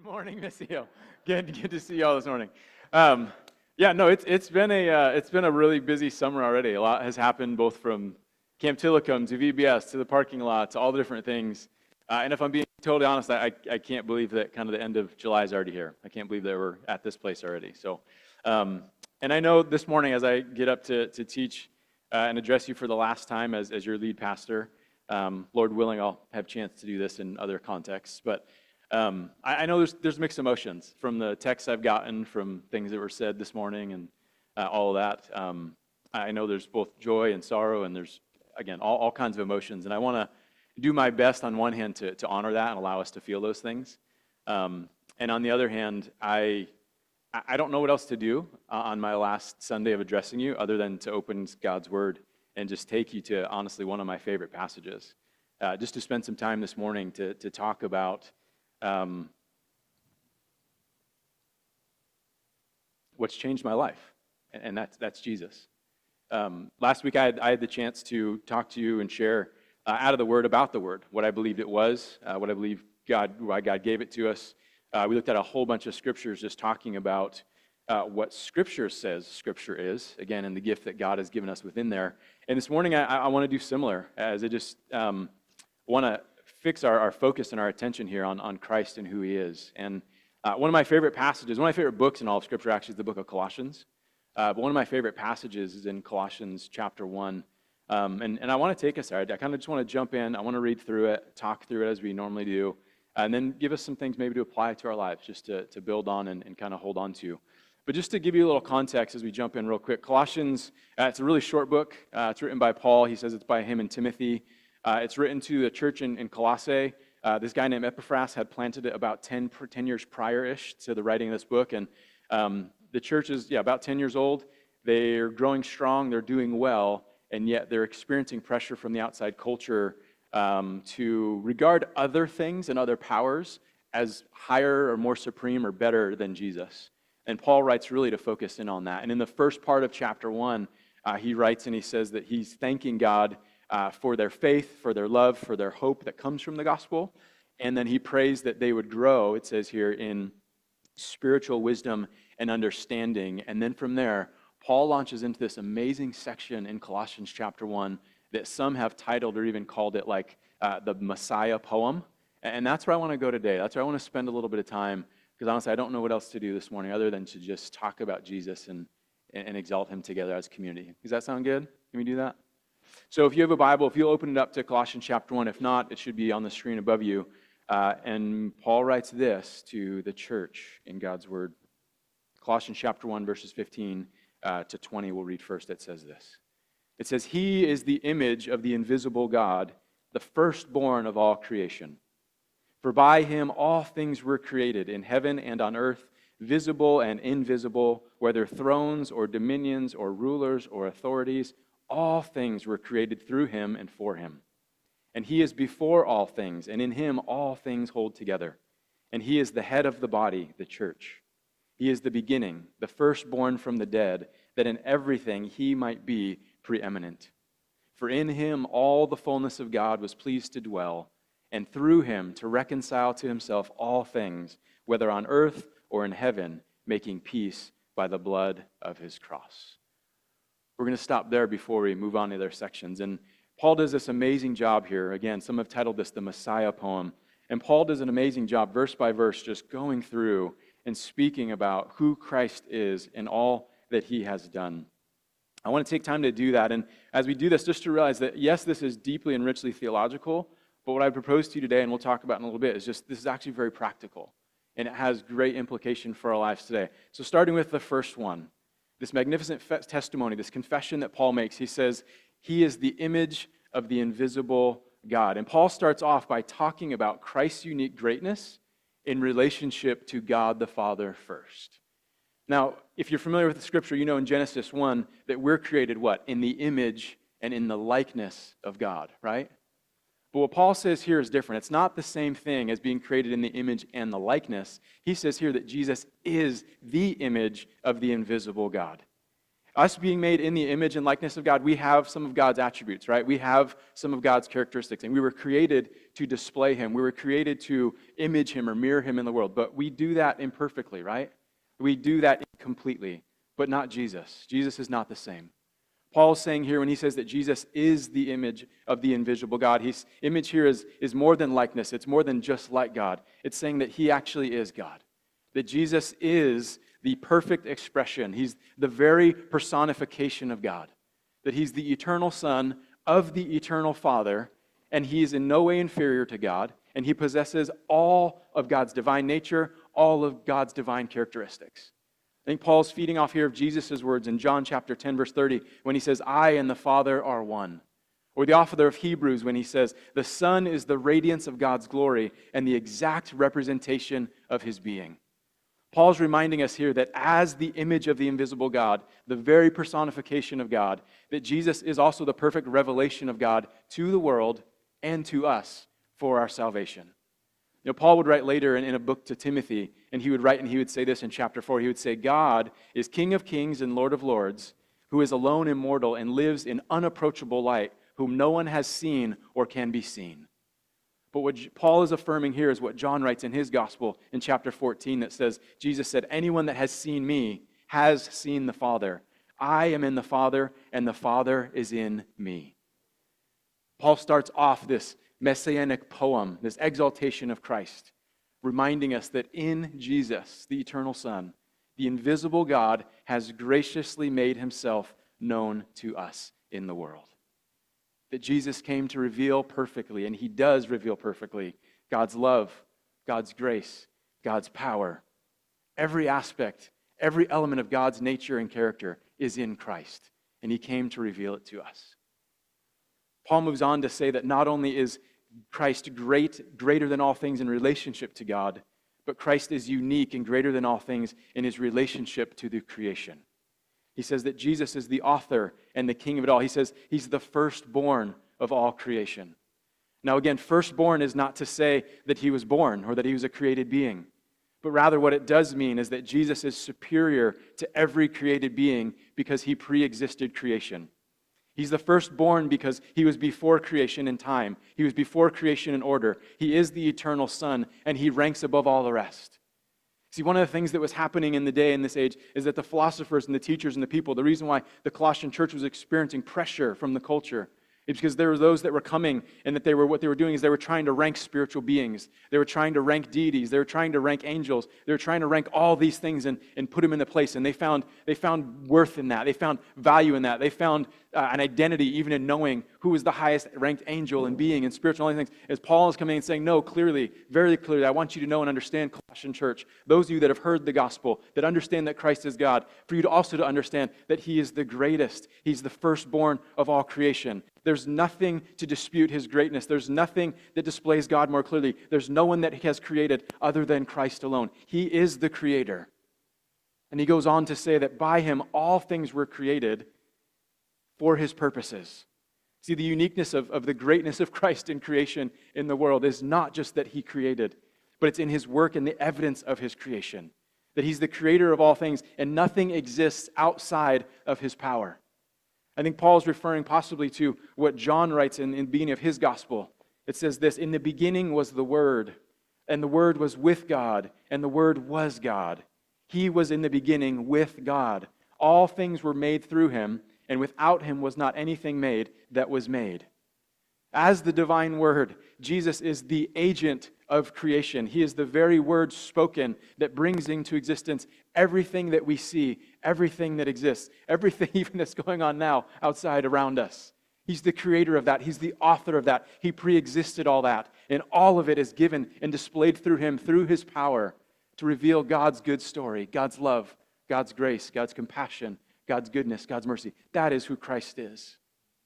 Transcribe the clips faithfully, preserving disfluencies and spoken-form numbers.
Morning, Missy Hill. Good, good to see you all this morning. Um, yeah, no, it's it's been a uh, it's been a really busy summer already. A lot has happened, both from Camp Tillicum to V B S to the parking lot to all the different things. Uh, and if I'm being totally honest, I I can't believe that kind of the end of July is already here. I can't believe that we're at this place already. So, um, and I know this morning as I get up to to teach uh, and address you for the last time as as your lead pastor, um, Lord willing, I'll have a chance to do this in other contexts, but. Um, I, I know there's there's mixed emotions from the texts I've gotten, from things that were said this morning, and uh, all of that. Um, I know there's both joy and sorrow, and there's, again, all, all kinds of emotions. And I want to do my best on one hand to, to honor that and allow us to feel those things. Um, and on the other hand, I, I don't know what else to do uh, on my last Sunday of addressing you other than to open God's Word and just take you to, honestly, one of my favorite passages. Uh, just to spend some time this morning to to talk about Um, what's changed my life, and that's that's Jesus. Um, last week I had, I had the chance to talk to you and share uh, out of the Word about the Word, what I believed it was, uh, what I believe God, why God gave it to us. Uh, we looked at a whole bunch of scriptures just talking about uh, what Scripture says Scripture is, again, and the gift that God has given us within there. And this morning I, I want to do similar, as I just um, want to fix our, our focus and our attention here on, on Christ and who He is. And uh, one of my favorite passages, one of my favorite books in all of Scripture actually is the book of Colossians. Uh, but one of my favorite passages is in Colossians chapter one. Um, and, and I want to take us there. I kind of just want to jump in. I want to read through it, talk through it as we normally do, and then give us some things maybe to apply to our lives, just to, to build on and, and kind of hold on to. But just to give you a little context as we jump in real quick, Colossians, uh, it's a really short book. Uh, it's written by Paul. He says it's by him and Timothy. Uh, it's written to the church in, in Colossae. Uh, this guy named Epaphras had planted it about ten, ten years prior-ish to the writing of this book. And um, the church is, yeah, about ten years old. They're growing strong. They're doing well. And yet they're experiencing pressure from the outside culture um, to regard other things and other powers as higher or more supreme or better than Jesus. And Paul writes really to focus in on that. And in the first part of chapter one, uh, he writes and he says that he's thanking God Uh, for their faith, for their love, for their hope that comes from the gospel. And then he prays that they would grow, it says here, in spiritual wisdom and understanding. And then from there, Paul launches into this amazing section in Colossians chapter one that some have titled or even called it like uh, the Messiah poem. And that's where I want to go today. That's where I want to spend a little bit of time, because honestly, I don't know what else to do this morning other than to just talk about Jesus and, and exalt Him together as a community. Does that sound good? Can we do that? So if you have a Bible, if you'll open it up to Colossians chapter one. If not, it should be on the screen above you. Uh, and Paul writes this to the church in God's Word. Colossians chapter one, verses fifteen uh, to twenty, we'll read first. It says this. It says, "He is the image of the invisible God, the firstborn of all creation. For by Him all things were created, in heaven and on earth, visible and invisible, whether thrones or dominions or rulers or authorities. All things were created through Him and for Him. And He is before all things, and in Him all things hold together. And He is the head of the body, the church. He is the beginning, the firstborn from the dead, that in everything He might be preeminent. For in Him all the fullness of God was pleased to dwell, and through Him to reconcile to Himself all things, whether on earth or in heaven, making peace by the blood of His cross." We're going to stop there before we move on to other sections. And Paul does this amazing job here. Again, some have titled this the Messiah poem. And Paul does an amazing job, verse by verse, just going through and speaking about who Christ is and all that He has done. I want to take time to do that. And as we do this, just to realize that, yes, this is deeply and richly theological, but what I propose to you today, and we'll talk about in a little bit, is just this is actually very practical. And it has great implication for our lives today. So starting with the first one. This magnificent testimony, this confession that Paul makes, he says, He is the image of the invisible God. And Paul starts off by talking about Christ's unique greatness in relationship to God the Father first. Now, if you're familiar with the scripture, you know in Genesis one that we're created what? In the image and in the likeness of God, right? But what Paul says here is different. It's not the same thing as being created in the image and the likeness. He says here that Jesus is the image of the invisible God. Us being made in the image and likeness of God, we have some of God's attributes, right? We have some of God's characteristics, and we were created to display Him. We were created to image Him or mirror Him in the world, but we do that imperfectly, right? We do that incompletely, but not Jesus. Jesus is not the same. Paul's saying here when he says that Jesus is the image of the invisible God, his image here is, is more than likeness. It's more than just like God. It's saying that He actually is God. That Jesus is the perfect expression. He's the very personification of God. That He's the eternal Son of the eternal Father, and He is in no way inferior to God, and He possesses all of God's divine nature, all of God's divine characteristics. I think Paul's feeding off here of Jesus' words in John chapter ten, verse thirty, when he says, I and the Father are one. Or the author of Hebrews when he says, the Son is the radiance of God's glory and the exact representation of His being. Paul's reminding us here that as the image of the invisible God, the very personification of God, that Jesus is also the perfect revelation of God to the world and to us for our salvation. You know, Paul would write later in, in a book to Timothy, and he would write and he would say this in chapter four. He would say, God is King of kings and Lord of lords, who is alone immortal and lives in unapproachable light, whom no one has seen or can be seen. But what Paul is affirming here is what John writes in his gospel in chapter fourteen that says, Jesus said, anyone that has seen me has seen the Father. I am in the Father, and the Father is in me. Paul starts off this messianic poem, this exaltation of Christ, reminding us that in Jesus, the eternal Son, the invisible God has graciously made Himself known to us in the world. That Jesus came to reveal perfectly, and He does reveal perfectly, God's love, God's grace, God's power. Every aspect, every element of God's nature and character is in Christ, and He came to reveal it to us. Paul moves on to say that not only is Christ great, greater than all things in relationship to God, but Christ is unique and greater than all things in His relationship to the creation. He says that Jesus is the author and the king of it all. He says He's the firstborn of all creation. Now again, firstborn is not to say that He was born or that He was a created being, but rather what it does mean is that Jesus is superior to every created being because He pre-existed creation. He's the firstborn because He was before creation in time. He was before creation in order. He is the eternal Son, and He ranks above all the rest. See, one of the things that was happening in the day, in this age, is that the philosophers and the teachers and the people, the reason why the Colossian church was experiencing pressure from the culture is because there were those that were coming, and that they were what they were doing is they were trying to rank spiritual beings. They were trying to rank deities. They were trying to rank angels. They were trying to rank all these things and, and put them into place. And they found they found worth in that. They found value in that. They found uh, an identity even in knowing who was the highest ranked angel and being and spiritual and all these things. As Paul is coming and saying, no, clearly, very clearly, I want you to know and understand, Colossian church, those of you that have heard the gospel, that understand that Christ is God, for you to also to understand that He is the greatest. He's the firstborn of all creation. There's nothing to dispute His greatness. There's nothing that displays God more clearly. There's no one that He has created other than Christ alone. He is the Creator. And he goes on to say that by Him all things were created for His purposes. See, the uniqueness of, of the greatness of Christ in creation in the world is not just that He created, but it's in His work and the evidence of His creation. That He's the creator of all things, and nothing exists outside of His power. I think Paul is referring possibly to what John writes in, in the beginning of his gospel. It says this, in the beginning was the Word, and the Word was with God, and the Word was God. He was in the beginning with God. All things were made through Him, and without Him was not anything made that was made. As the divine Word, Jesus is the agent of creation. He is the very Word spoken that brings into existence everything that we see, everything that exists, everything even that's going on now outside around us. He's the creator of that. He's the author of that. He pre-existed all that. And all of it is given and displayed through Him, through His power, to reveal God's good story, God's love, God's grace, God's compassion, God's goodness, God's mercy. That is who Christ is.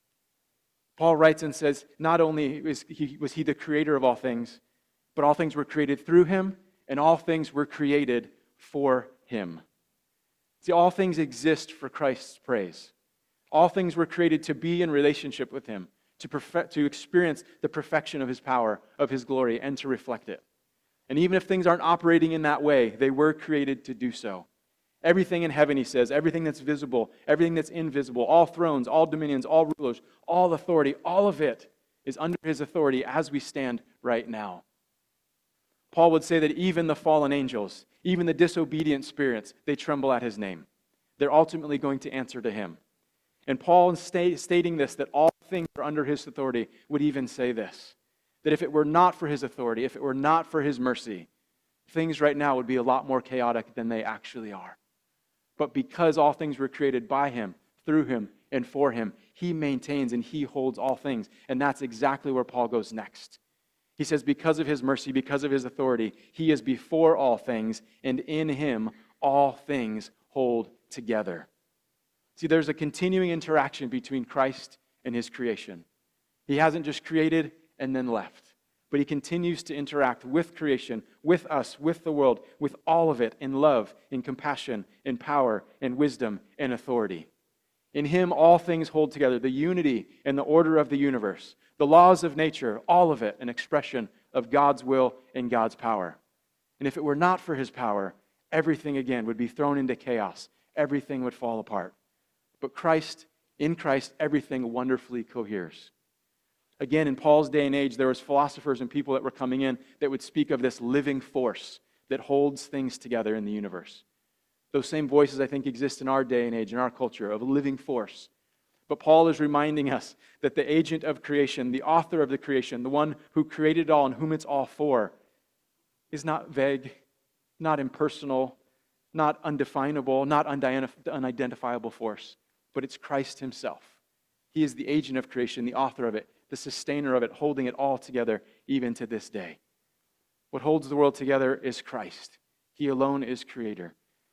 Paul writes and says, not only was he, was he the creator of all things, but all things were created through Him, and all things were created for Him. See, all things exist for Christ's praise. All things were created to be in relationship with Him, to perfect, to experience the perfection of His power, of His glory, and to reflect it. And even if things aren't operating in that way, they were created to do so. Everything in heaven, he says, everything that's visible, everything that's invisible, all thrones, all dominions, all rulers, all authority, all of it is under his authority as we stand right now. Paul would say that even the fallen angels, even the disobedient spirits, they tremble at his name. They're ultimately going to answer to him. And Paul, stating this, that all things are under his authority, would even say this, that if it were not for his authority, if it were not for his mercy, things right now would be a lot more chaotic than they actually are. But because all things were created by him, through him, and for him, he maintains and he holds all things. And that's exactly where Paul goes next. He says, because of his mercy, because of his authority, he is before all things, and in him all things hold together. See, there's a continuing interaction between Christ and his creation. He hasn't just created and then left, but he continues to interact with creation, with us, with the world, with all of it in love, in compassion, in power, in wisdom, and authority. In him, all things hold together, the unity and the order of the universe, the laws of nature, all of it an expression of God's will and God's power. And if it were not for his power, everything again would be thrown into chaos. Everything would fall apart. But Christ, in Christ, everything wonderfully coheres. Again, in Paul's day and age, there was philosophers and people that were coming in that would speak of this living force that holds things together in the universe. Those same voices, I think, exist in our day and age, in our culture, of a living force. But Paul is reminding us that the agent of creation, the author of the creation, the one who created it all and whom it's all for, is not vague, not impersonal, not undefinable, not unidentifiable force, but it's Christ himself. He is the agent of creation, the author of it, the sustainer of it, holding it all together even to this day. What holds the world together is Christ. He alone is creator.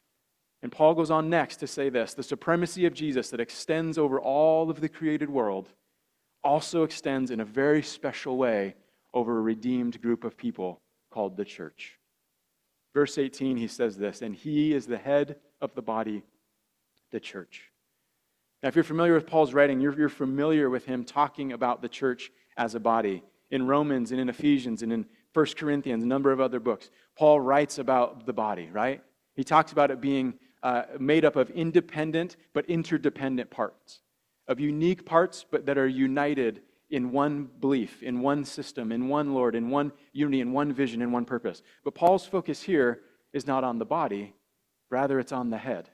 And Paul goes on next to say this, the supremacy of Jesus that extends over all of the created world also extends in a very special way over a redeemed group of people called the church. Verse eighteen, he says this, and he is the head of the body, the church. Now, if you're familiar with Paul's writing, you're, you're familiar with him talking about the church as a body. In Romans and in Ephesians and in First Corinthians, a number of other books, Paul writes about the body, right? He talks about it being uh, made up of independent but interdependent parts, of unique parts but that are united in one belief, in one system, in one Lord, in one unity, in one vision, in one purpose. But Paul's focus here is not on the body, rather it's on the head.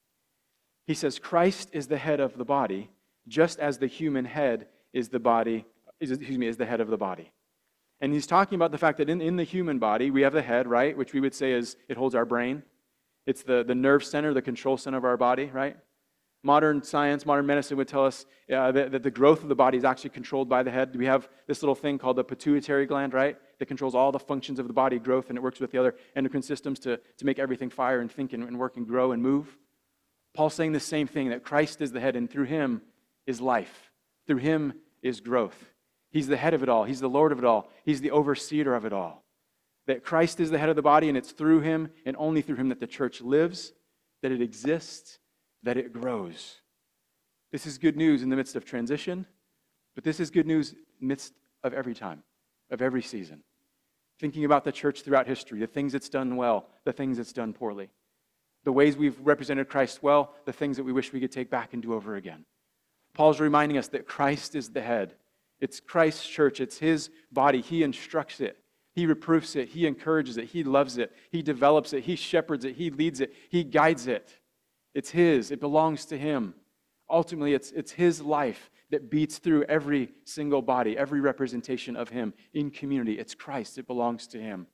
He says Christ is the head of the body, just as the human head is the body, is, excuse me, is the head of the body. And he's talking about the fact that in, in the human body, we have the head, right, which we would say is, it holds our brain. It's the, the nerve center, the control center of our body, right? Modern science, modern medicine would tell us uh, that, that the growth of the body is actually controlled by the head. We have this little thing called the pituitary gland, right? That controls all the functions of the body growth, and it works with the other endocrine systems to, to make everything fire and think and, and work and grow and move. Paul's saying the same thing, that Christ is the head, and through him is life. Through him is growth. He's the head of it all. He's the Lord of it all. He's the overseer of it all. That Christ is the head of the body, and it's through him and only through him that the church lives, that it exists, that it grows. This is good news in the midst of transition, but this is good news in the midst of every time, of every season. Thinking about the church throughout history, the things it's done well, the things it's done poorly. The ways we've represented Christ well, the things that we wish we could take back and do over again. Paul's reminding us that Christ is the head. It's Christ's church. It's his body. He instructs it. He reproofs it. He encourages it. He loves it. He develops it. He shepherds it. He leads it. He guides it. It's his. It belongs to him. Ultimately, it's, it's his life that beats through every single body, every representation of him in community. It's Christ. It belongs to him.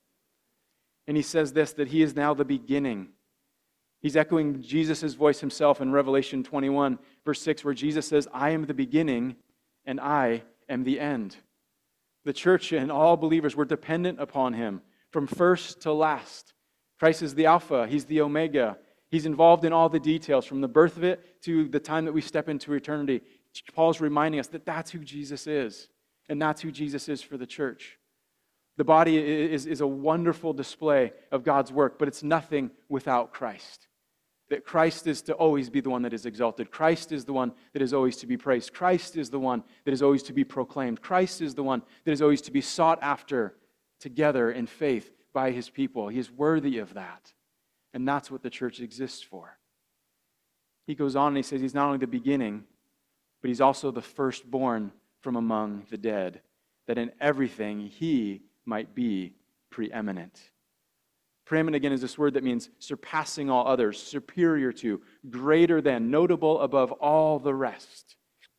And he says this, that he is now the beginning. He's echoing Jesus' voice himself in Revelation twenty-one, verse six, where Jesus says, I am the beginning and I am the end. The church and all believers were dependent upon him from first to last. Christ is the Alpha. He's the Omega. He's involved in all the details from the birth of it to the time that we step into eternity. Paul's reminding us that that's who Jesus is, and that's who Jesus is for the church. The body is, is a wonderful display of God's work, but it's nothing without Christ. That Christ is to always be the one that is exalted. Christ is the one that is always to be praised. Christ is the one that is always to be proclaimed. Christ is the one that is always to be sought after together in faith by his people. He is worthy of that. And that's what the church exists for. He goes on and he says he's not only the beginning, but he's also the firstborn from among the dead, that in everything he might be preeminent. Preeminent, again, is this word that means surpassing all others, superior to, greater than, notable above all the rest.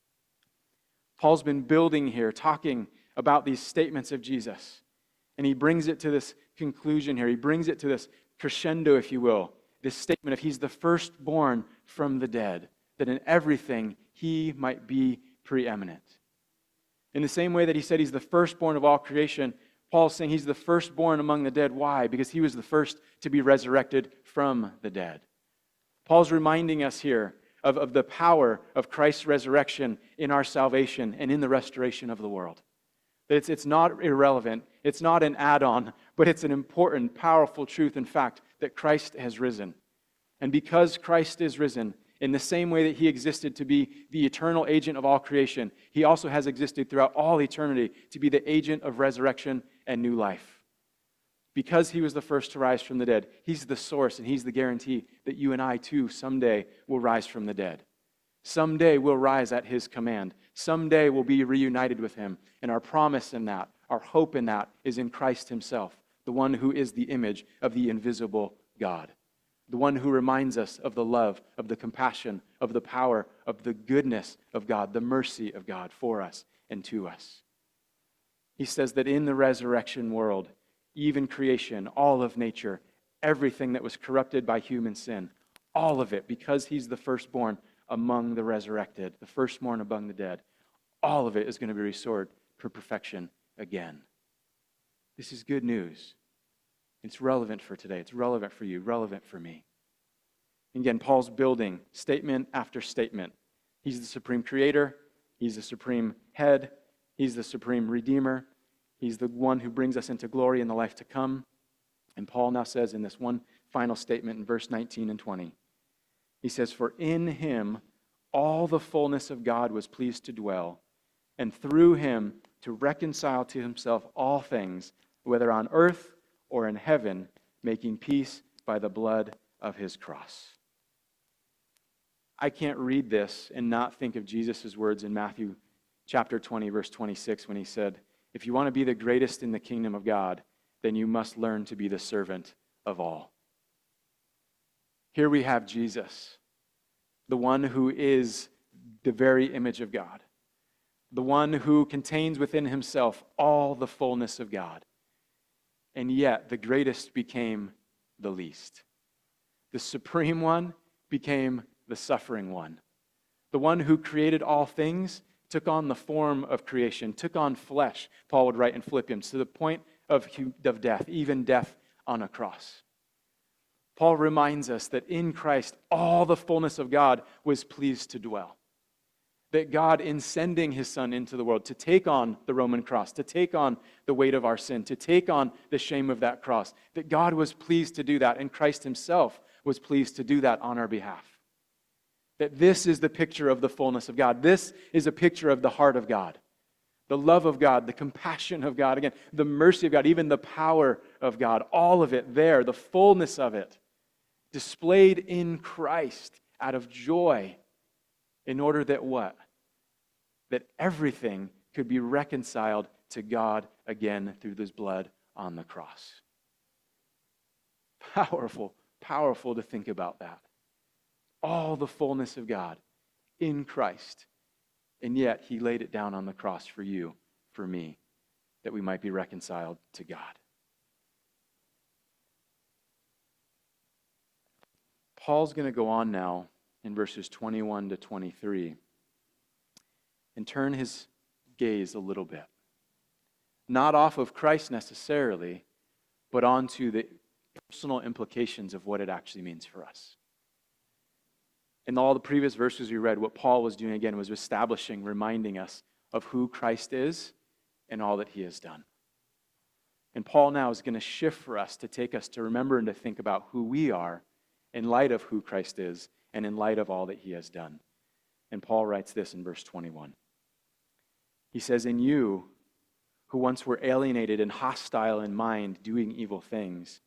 Paul's been building here, talking about these statements of Jesus. And he brings it to this conclusion here. He brings it to this crescendo, if you will. This statement of he's the firstborn from the dead, that in everything he might be preeminent. In the same way that he said he's the firstborn of all creation, Paul's saying he's the firstborn among the dead. Why? Because he was the first to be resurrected from the dead. Paul's reminding us here of, of the power of Christ's resurrection in our salvation and in the restoration of the world. That it's, it's not irrelevant, it's not an add-on, but it's an important, powerful truth, in fact, that Christ has risen. And because Christ is risen, in the same way that he existed to be the eternal agent of all creation, he also has existed throughout all eternity to be the agent of resurrection and new life. Because he was the first to rise from the dead, he's the source and he's the guarantee that you and I too someday will rise from the dead. Someday we'll rise at his command. Someday we'll be reunited with him. And our promise in that, our hope in that, is in Christ himself, the one who is the image of the invisible God. The one who reminds us of the love, of the compassion, of the power, of the goodness of God, the mercy of God for us and to us. He says that in the resurrection world, even creation, all of nature, everything that was corrupted by human sin, all of it, because he's the firstborn among the resurrected, the firstborn among the dead, all of it is going to be restored for perfection again. This is good news. It's relevant for today. It's relevant for you, relevant for me. Again, Paul's building statement after statement. He's the supreme creator. He's the supreme head. He's the supreme redeemer. He's the one who brings us into glory in the life to come. And Paul now says in this one final statement in verse nineteen and twenty, he says, "For in him all the fullness of God was pleased to dwell, and through him to reconcile to himself all things, whether on earth or in heaven, making peace by the blood of his cross." I can't read this and not think of Jesus' words in Matthew chapter twenty, verse twenty-six, when he said, "If you want to be the greatest in the kingdom of God, then you must learn to be the servant of all." Here we have Jesus, the one who is the very image of God, the one who contains within himself all the fullness of God. And yet, the greatest became the least. The supreme one became the suffering one. The one who created all things took on the form of creation, took on flesh, Paul would write in Philippians, to the point of, of death, even death on a cross. Paul reminds us that in Christ, all the fullness of God was pleased to dwell. That God, in sending his Son into the world to take on the Roman cross, to take on the weight of our sin, to take on the shame of that cross, that God was pleased to do that, and Christ himself was pleased to do that on our behalf. That this is the picture of the fullness of God. This is a picture of the heart of God, the love of God, the compassion of God, again, the mercy of God, even the power of God, all of it there, the fullness of it, displayed in Christ out of joy, in order that what? That everything could be reconciled to God again through his blood on the cross. Powerful, powerful to think about that. All the fullness of God in Christ. And yet he laid it down on the cross for you, for me, that we might be reconciled to God. Paul's going to go on now in verses twenty-one to twenty-three and turn his gaze a little bit. Not off of Christ necessarily, but onto the personal implications of what it actually means for us. In all the previous verses we read, what Paul was doing again was establishing, reminding us of who Christ is and all that he has done. And Paul now is going to shift for us to take us to remember and to think about who we are in light of who Christ is and in light of all that he has done. And Paul writes this in verse twenty-one. He says, "In you, who once were alienated and hostile in mind, doing evil things,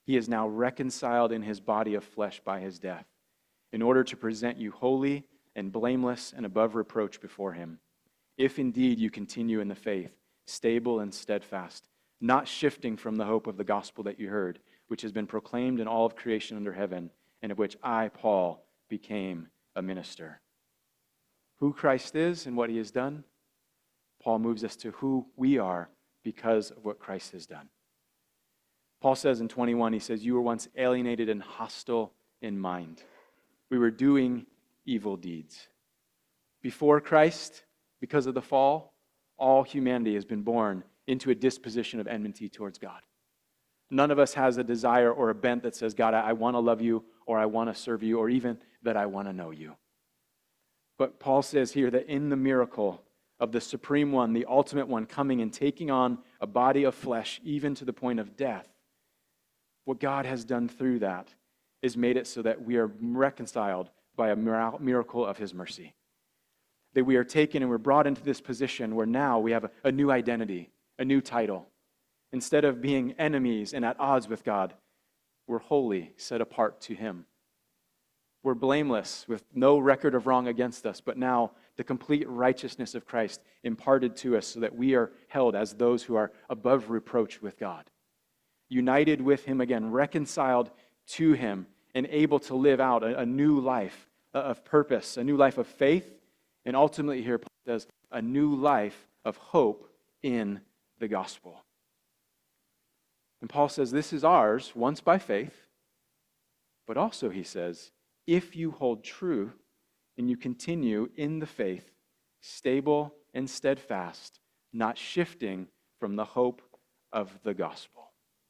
he is now reconciled in his body of flesh by his death, in order to present you holy and blameless and above reproach before him. If indeed you continue in the faith, stable and steadfast, not shifting from the hope of the gospel that you heard, which has been proclaimed in all of creation under heaven, and of which I, Paul, became a minister. Who Christ is and what he has done, Paul moves us to who we are because of what Christ has done. Paul says in twenty-one, he says, you were once alienated and hostile in mind. We were doing evil deeds. Before Christ, because of the fall, all humanity has been born into a disposition of enmity towards God. None of us has a desire or a bent that says, God, I, I want to love you, or I want to serve you, or even that I want to know you. But Paul says here that in the miracle of the supreme one, the ultimate one, coming and taking on a body of flesh, even to the point of death, what God has done through that is made it so that we are reconciled by a miracle of his mercy. That we are taken and we're brought into this position where now we have a, a new identity, a new title. Instead of being enemies and at odds with God, we're holy, set apart to him. We're blameless with no record of wrong against us, but now the complete righteousness of Christ imparted to us so that we are held as those who are above reproach with God. United with him again, reconciled to him, and able to live out a, a new life of purpose, a new life of faith, and ultimately here Paul says, a new life of hope in the gospel. And Paul says this is ours once by faith, but also he says, if you hold true and you continue in the faith, stable and steadfast, not shifting from the hope of the gospel.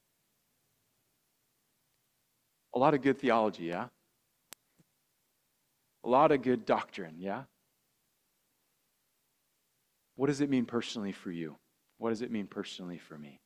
A lot of good theology, yeah? A lot of good doctrine, yeah? What does it mean personally for you? What does it mean personally for me?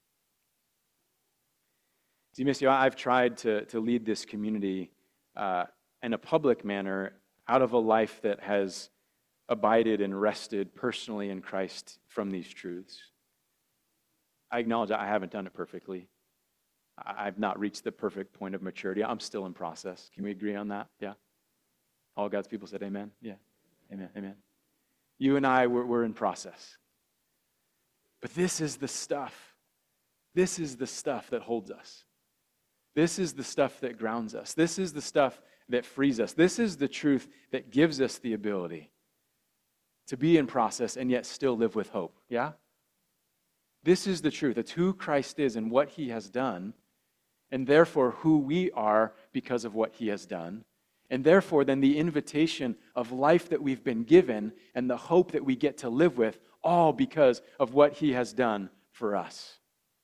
See, Missy, I've tried to, to lead this community uh, in a public manner out of a life that has abided and rested personally in Christ from these truths. I acknowledge I haven't done it perfectly. I've not reached the perfect point of maturity. I'm still in process. Can we agree on that? Yeah? All God's people said amen? Yeah. Amen. Amen. You and I, we're, we're in process. But this is the stuff. This is the stuff that holds us. This is the stuff that grounds us. This is the stuff that frees us. This is the truth that gives us the ability to be in process and yet still live with hope. Yeah? This is the truth. It's who Christ is and what he has done, and therefore who we are because of what he has done. And therefore, then the invitation of life that we've been given and the hope that we get to live with, all because of what he has done for us.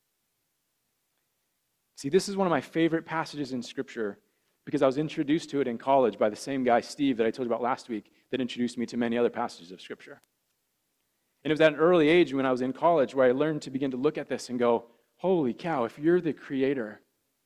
See, this is one of my favorite passages in Scripture because I was introduced to it in college by the same guy, Steve, that I told you about last week, that introduced me to many other passages of Scripture. And it was at an early age when I was in college where I learned to begin to look at this and go, holy cow, if you're the creator,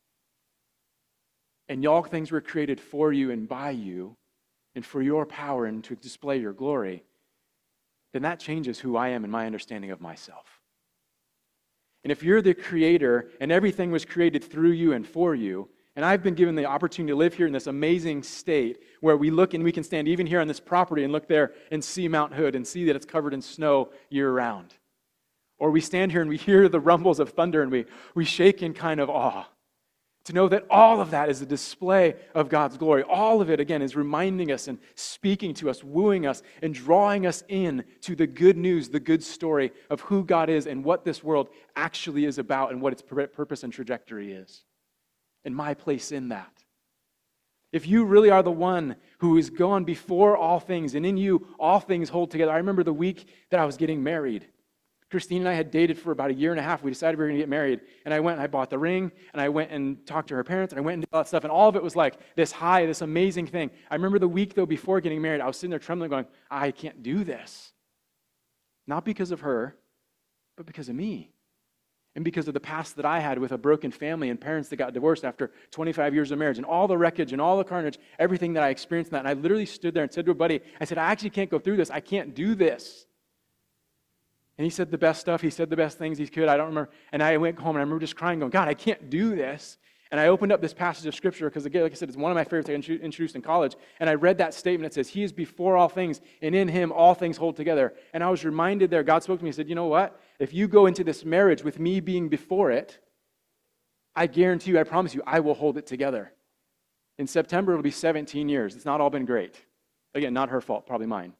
and all things were created for you and by you, and for your power and to display your glory, then that changes who I am and my understanding of myself. And if you're the creator and everything was created through you and for you, and I've been given the opportunity to live here in this amazing state where we look and we can stand even here on this property and look there and see Mount Hood and see that it's covered in snow year-round. Or we stand here and we hear the rumbles of thunder and we, we shake in kind of awe. To know that all of that is a display of God's glory. All of it, again, is reminding us and speaking to us, wooing us, and drawing us in to the good news, the good story of who God is and what this world actually is about and what its purpose and trajectory is. And my place in that. If you really are the one who is gone before all things, and in you all things hold together. I remember the week that I was getting married. Christine and I had dated for about a year and a half. We decided we were going to get married. And I went and I bought the ring, and I went and talked to her parents, and I went and did all that stuff. And all of it was like this high, this amazing thing. I remember the week, though, before getting married, I was sitting there trembling going, I can't do this. Not because of her, but because of me. And because of the past that I had with a broken family and parents that got divorced after twenty-five years of marriage and all the wreckage and all the carnage, everything that I experienced in that. And I literally stood there and said to a buddy, I said, I actually can't go through this. I can't do this. And he said the best stuff. He said the best things he could. I don't remember. And I went home and I remember just crying, going, God, I can't do this. And I opened up this passage of Scripture because, again, like I said, it's one of my favorites I introduced in college. And I read that statement that says, He is before all things, and in Him all things hold together. And I was reminded there, God spoke to me and said, you know what? If you go into this marriage with me being before it, I guarantee you, I promise you, I will hold it together. In September, it'll be seventeen years. It's not all been great. Again, not her fault, probably mine.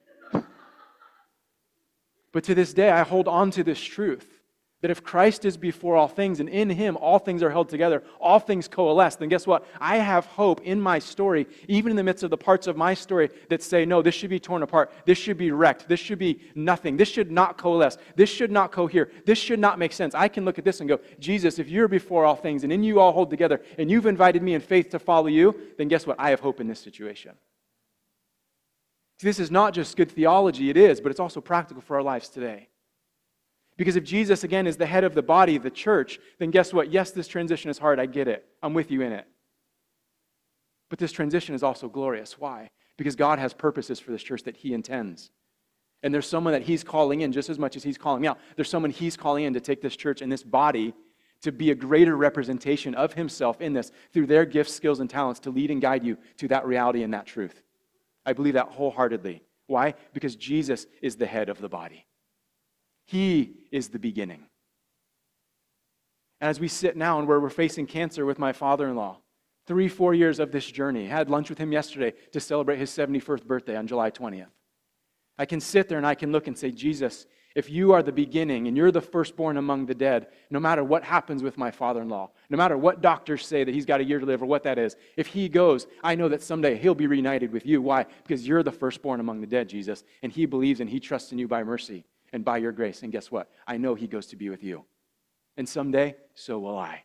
But to this day, I hold on to this truth. That if Christ is before all things, and in Him all things are held together, all things coalesce, then guess what? I have hope in my story, even in the midst of the parts of my story that say, no, this should be torn apart, this should be wrecked, this should be nothing, this should not coalesce, this should not cohere, this should not make sense. I can look at this and go, Jesus, if you're before all things, and in you all hold together, and you've invited me in faith to follow you, then guess what? I have hope in this situation. See, this is not just good theology, it is, but it's also practical for our lives today. Because if Jesus, again, is the head of the body, the church, then guess what? Yes, this transition is hard. I get it. I'm with you in it. But this transition is also glorious. Why? Because God has purposes for this church that He intends. And there's someone that He's calling in just as much as He's calling me out. There's someone He's calling in to take this church and this body to be a greater representation of Himself in this through their gifts, skills, and talents to lead and guide you to that reality and that truth. I believe that wholeheartedly. Why? Because Jesus is the head of the body. He is the beginning. And as we sit now and where we're facing cancer with my father-in-law, three, four years of this journey, I had lunch with him yesterday to celebrate his seventy-first birthday on July twentieth. I can sit there and I can look and say, Jesus, if you are the beginning and you're the firstborn among the dead, no matter what happens with my father-in-law, no matter what doctors say that he's got a year to live or what that is, if he goes, I know that someday he'll be reunited with you. Why? Because you're the firstborn among the dead, Jesus, and he believes and he trusts in you by mercy and by your grace. And guess what? I know he goes to be with you. And someday, so will I.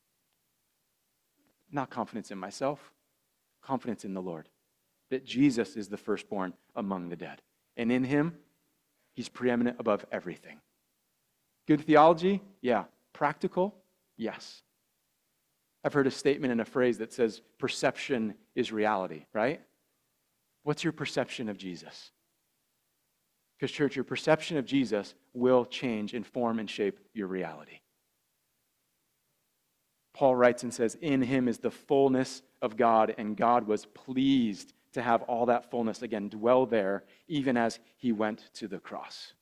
Not confidence in myself, confidence in the Lord. That Jesus is the firstborn among the dead. And in him, he's preeminent above everything. Good theology? Yeah. Practical? Yes. I've heard a statement and a phrase that says, perception is reality, right? What's your perception of Jesus? Because, church, your perception of Jesus will change, inform, and shape your reality. Paul writes and says, in him is the fullness of God, and God was pleased to have all that fullness again dwell there, even as he went to the cross.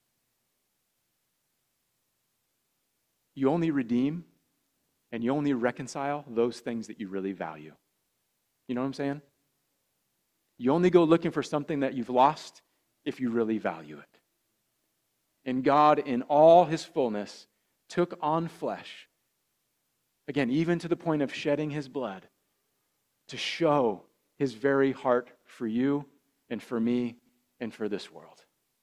You only redeem and you only reconcile those things that you really value. You know what I'm saying? You only go looking for something that you've lost if you really value it. And God, in all his fullness, took on flesh, again, even to the point of shedding his blood, to show his very heart for you and for me and for this world.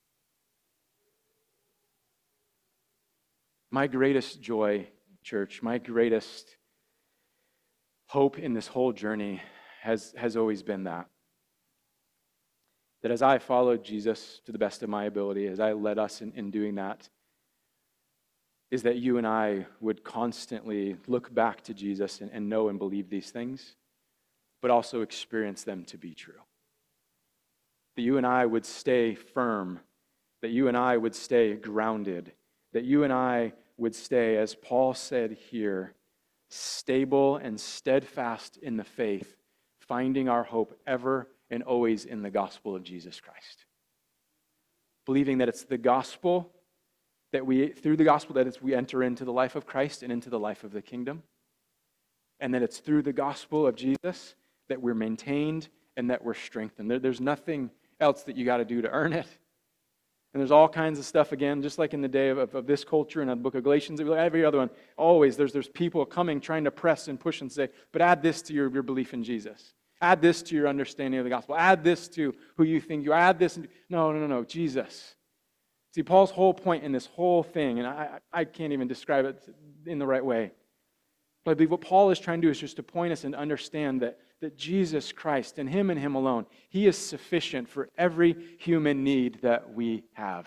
My greatest joy, church, my greatest hope in this whole journey has, has always been that. That as I followed Jesus to the best of my ability, as I led us in, in doing that, is that you and I would constantly look back to Jesus and, and know and believe these things, but also experience them to be true. That you and I would stay firm, that you and I would stay grounded, that you and I would stay, as Paul said here, stable and steadfast in the faith, finding our hope ever and always in the gospel of Jesus Christ. Believing that it's the gospel that we, through the gospel, that it's, we enter into the life of Christ and into the life of the kingdom. And that it's through the gospel of Jesus that we're maintained and that we're strengthened. There, there's nothing else that you got to do to earn it. And there's all kinds of stuff, again, just like in the day of, of, of this culture and the book of Galatians, every other one, always there's, there's people coming trying to press and push and say, but add this to your, your belief in Jesus. Add this to your understanding of the gospel. Add this to who you think you are. Add this. And, no, no, no, no, Jesus. See, Paul's whole point in this whole thing, and I, I can't even describe it in the right way, but I believe what Paul is trying to do is just to point us and understand that, that Jesus Christ and him and him alone, he is sufficient for every human need that we have.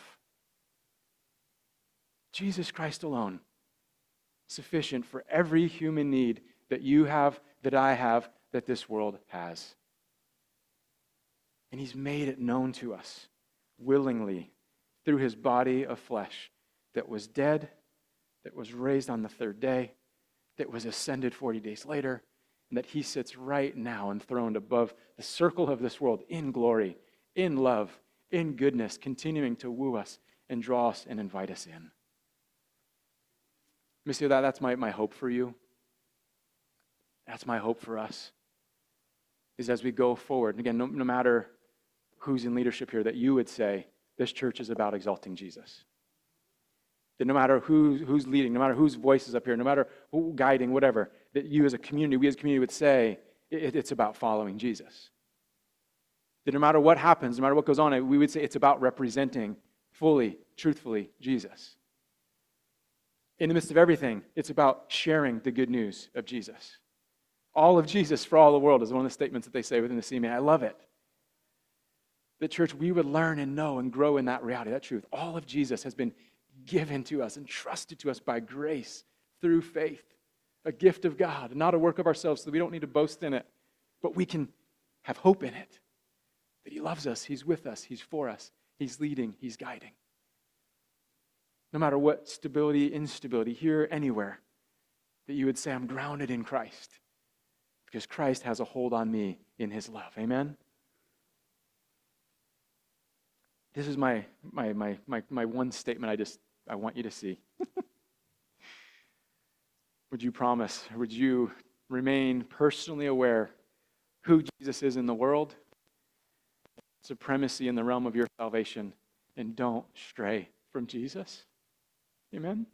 Jesus Christ alone, sufficient for every human need that you have, that I have, that this world has. And he's made it known to us willingly through his body of flesh that was dead, that was raised on the third day, that was ascended forty days later, and that he sits right now enthroned above the circle of this world in glory, in love, in goodness, continuing to woo us and draw us and invite us in. Mister, that, that's my, my hope for you. That's my hope for us, is as we go forward, and again, no, no matter who's in leadership here, that you would say, this church is about exalting Jesus. That no matter who, who's leading, no matter whose voice is up here, no matter who guiding, whatever, that you as a community, we as a community would say, it, it's about following Jesus. That no matter what happens, no matter what goes on, we would say it's about representing fully, truthfully, Jesus. In the midst of everything, it's about sharing the good news of Jesus. All of Jesus for all the world is one of the statements that they say within the C M A. I love it. The church, we would learn and know and grow in that reality, that truth. All of Jesus has been given to us, entrusted to us by grace through faith, a gift of God, not a work of ourselves, so we don't need to boast in it, but we can have hope in it, that he loves us, he's with us, he's for us, he's leading, he's guiding. No matter what stability, instability, here, anywhere, that you would say, I'm grounded in Christ, because Christ has a hold on me in his love. Amen? This is my my my my my one statement I just I want you to see. Would you promise, or would you remain personally aware who Jesus is in the world, supremacy in the realm of your salvation, and don't stray from Jesus? Amen?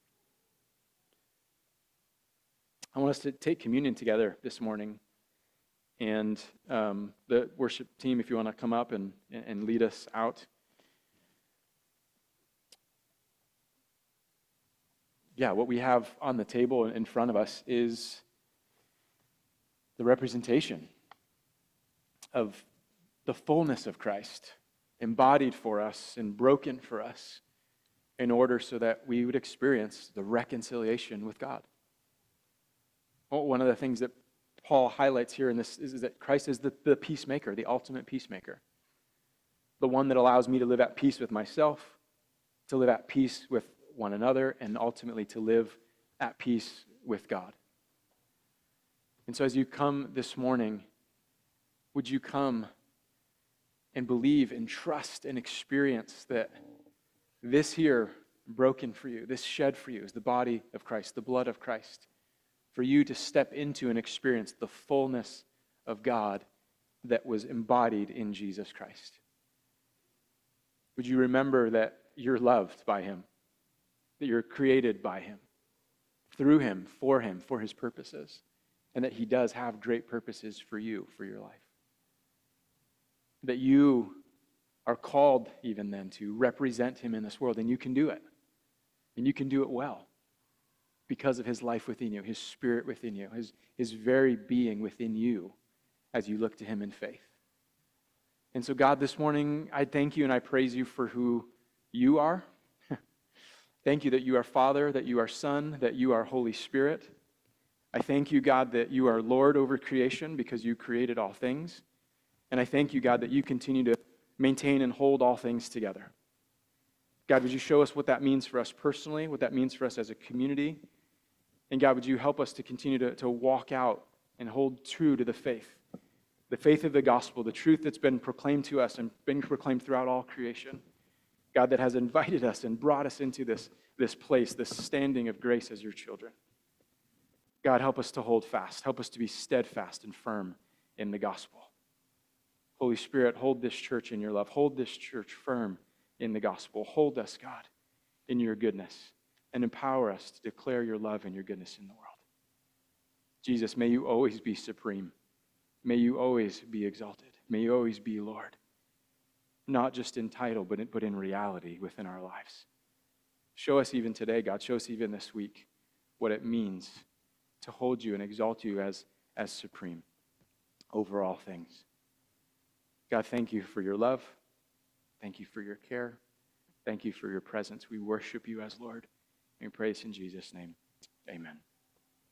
I want us to take communion together this morning. And um, the worship team, if you want to come up and, and lead us out. Yeah, what we have on the table in front of us is the representation of the fullness of Christ, embodied for us and broken for us in order so that we would experience the reconciliation with God. Well, one of the things that Paul highlights here in this is, is that Christ is the, the peacemaker, the ultimate peacemaker. The one that allows me to live at peace with myself, to live at peace with one another, and ultimately to live at peace with God. And so as you come this morning, would you come and believe and trust and experience that this here broken for you, this shed for you is the body of Christ, the blood of Christ, for you to step into and experience the fullness of God that was embodied in Jesus Christ. Would you remember that you're loved by him, that you're created by him, through him, for him, for his purposes, and that he does have great purposes for you, for your life. That you are called even then to represent him in this world, and you can do it. And you can do it well because of his life within you, his spirit within you, his, his very being within you as you look to him in faith. And so God, this morning, I thank you and I praise you for who you are. Thank you that you are Father, that you are Son, that you are Holy Spirit. I thank you, God, that you are Lord over creation because you created all things. And I thank you, God, that you continue to maintain and hold all things together. God, would you show us what that means for us personally, what that means for us as a community? And God, would you help us to continue to, to walk out and hold true to the faith, the faith of the gospel, the truth that's been proclaimed to us and been proclaimed throughout all creation. God, that has invited us and brought us into this, this place, this standing of grace as your children. God, help us to hold fast. Help us to be steadfast and firm in the gospel. Holy Spirit, hold this church in your love. Hold this church firm in the gospel. Hold us, God, in your goodness, and empower us to declare your love and your goodness in the world. Jesus, may you always be supreme. May you always be exalted. May you always be Lord. Not just in title, but in, but in reality within our lives. Show us even today, God, show us even this week what it means to hold you and exalt you as, as supreme over all things. God, thank you for your love. Thank you for your care. Thank you for your presence. We worship you as Lord. We praise in Jesus' name. Amen.